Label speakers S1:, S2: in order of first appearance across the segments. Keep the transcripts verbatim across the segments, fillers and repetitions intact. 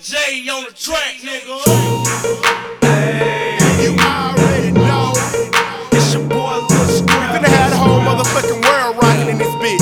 S1: J on the track, nigga.
S2: Hey, you already know.
S1: It's your boy Lil Scrap.
S2: Finna have the whole motherfucking world rocking in this bitch.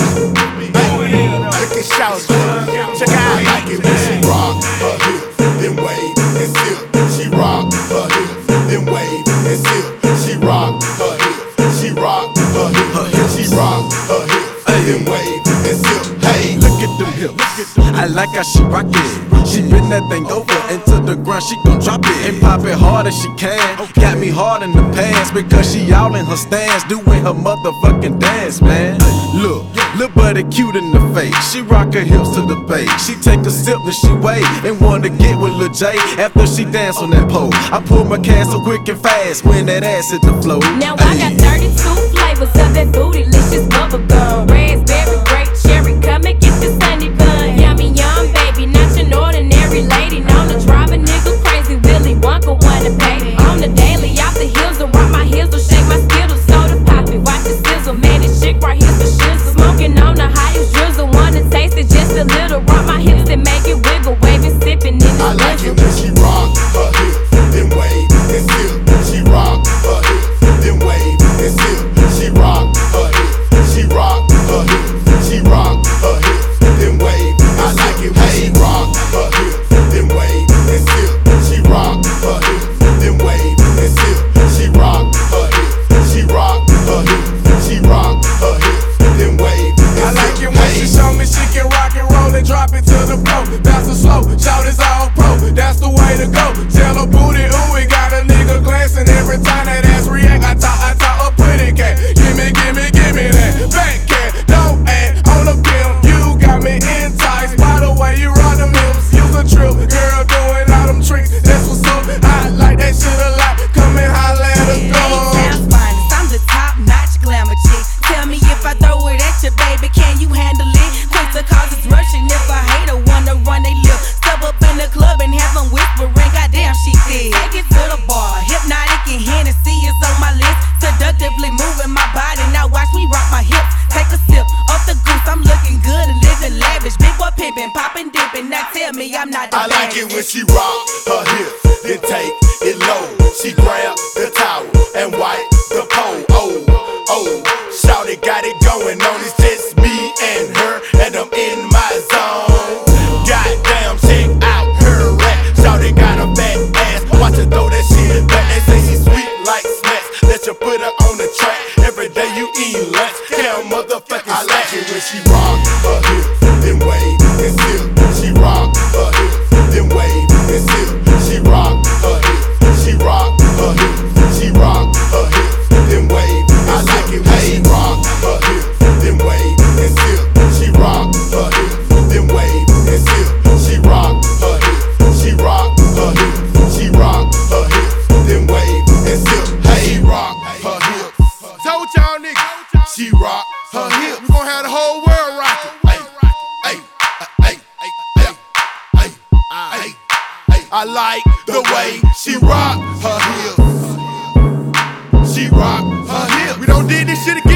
S2: Hey, look at Shout. Check out I like it when she rock her hips, then wave and sip. She rock her hips, then wave and sip. She rock her hips, she rock her hips, she rock her hips, then wave and sip. Hey,
S3: look at them hips. I like how she rock it. She bend that thing over into the ground, she gon' drop it and pop it hard as she can. Got me hard in the pants because she all in her stance, doing her motherfucking dance, man. Look, little buddy cute in the face. She rock her hips to the bass. She take a sip and she wait and wanna get with Lil J after she dance on that pole. I pull my can so quick and fast when that ass hit the floor.
S4: Now I got thirty-two flavors of that bootylicious bubblegum. Raspberry, grape, cherry, come and get the sunny bun. Yummy, yum, baby, not your ordinary lady. Known to drive a nigga crazy, Willy Wonka wanna pay. On the daily, off the hills, to rock my heels, to shake my skittles, soda pop it, watch the sizzle. Man, this chick right here's the shizzle. Smoking on the highest drizzle, wanna taste it just a little. Rock my hips and make it wiggle, waving, sipping in the
S2: I like it when she rock her hips, then wave and sip. She rock her hips, then wave and sip. She rock her hips, she rock her hips, she rock her hips, then wave. I like it when she rock her hips, then wave and sip. She rock her hips, then wave and sip. She rock her hips, she rock her hips, she rock her hips, then wave.
S5: I like it when she show me she can rock and roll and drop it to the floor. That's a slow, shout is all pro, that's the way to go. Tell her booty, ooh, we got a nigga glancing every time that ass react. I talk, I talk a pretty cat. Gimme, gimme, gimme that back cat. No ad on the bill, you got me enticed by the way you run them hips. Use a trip, girl doing all them tricks. That's what's up. I like that shit a lot. Come and holla at us,
S6: A-Town's finest, I'm the top-notch glamour chick. Tell me if I throw it at you, baby, can you handle it? Quick to cause it's rushing. If a hater wanna run they lip, step up in the club and have them whispering. Goddamn, she thick. Take it to the bar. Hypnotic and Hennessy is on my list. Seductively moving my body. Now watch me rock my hips. Take a sip of the goose. I'm looking good and living lavish. Big boy pimping, popping, dipping. Now tell me I'm not the
S2: I like it when she rock her hips, then take it low. She grab the towel and wipe the pole. Oh, oh, shawty got it going on. It's just me and her, and I'm in my zone. Goddamn, check out her rap. Shawty got a fat ass, watch her throw that shit back. They say she sweet like snacks. Let you put her on the track. Every day you eat lunch, hell motherfucking I like it when she rock her hips, then wave and sip. She rock her hips, then wave and sip. She rock her hips, she rock her hips, she rock her hips, then wave. I like it when she rock her hips, then wave and sip. She rock her hips, then wave and sip. She rock her hips, she rock her hips, she rock her hips, then wave and sip. Hey, rock her hips. Told y'all niggas, she rock her hips. We gon' have the whole world rockin'. Hey, hey, hey, hey, hey, hey, hey. I like the way she rock her hips. She rock her hips. We don't did this shit again.